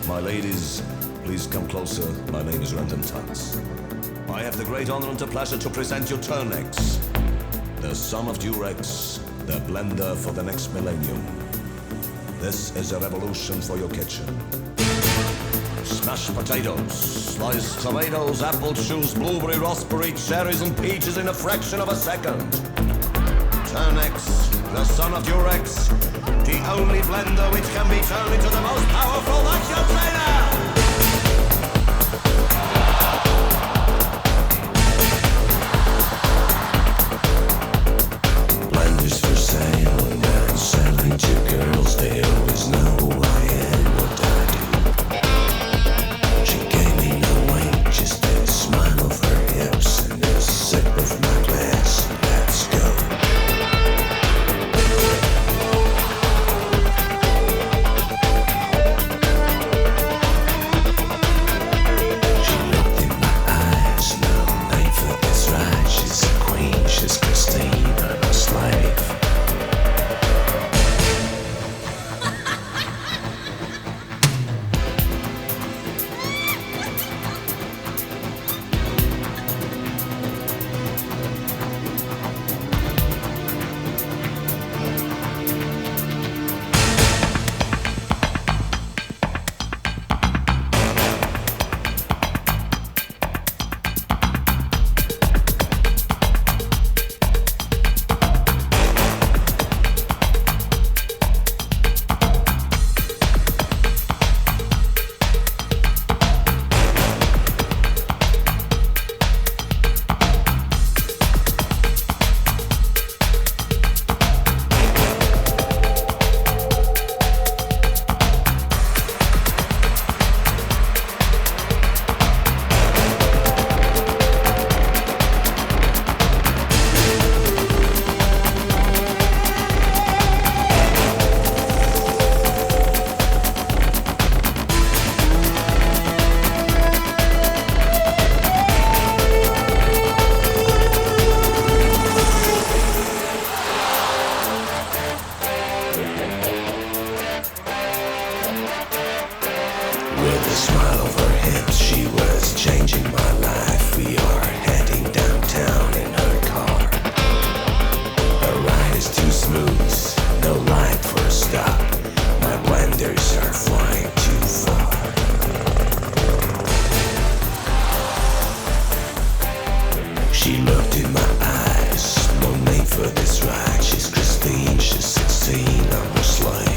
My ladies, please come closer. My name is Random Tuts. I have the great honor and the pleasure to present you Turnex, the son of Durex, the blender for the next millennium. This is a revolution for your kitchen. Smashed potatoes, sliced tomatoes, apple juice, blueberry, raspberry, cherries and peaches in a fraction of a second. Turnex, the son of Durex, the only blender which can be turned into the most powerful vacuum cleaner! Blenders for sale, and I'm selling to girls, they always know who I am, what I do. She gave me no wink, just a smile of her hips, and a sip of my glass, let's go. With a smile of her hips, she was changing my life. We are heading downtown in her car. Her ride is too smooth, no light for a stop. My blenders are flying too far. She looked in my eyes, no made for this ride. She's Christine, she's 16, I'm her slave.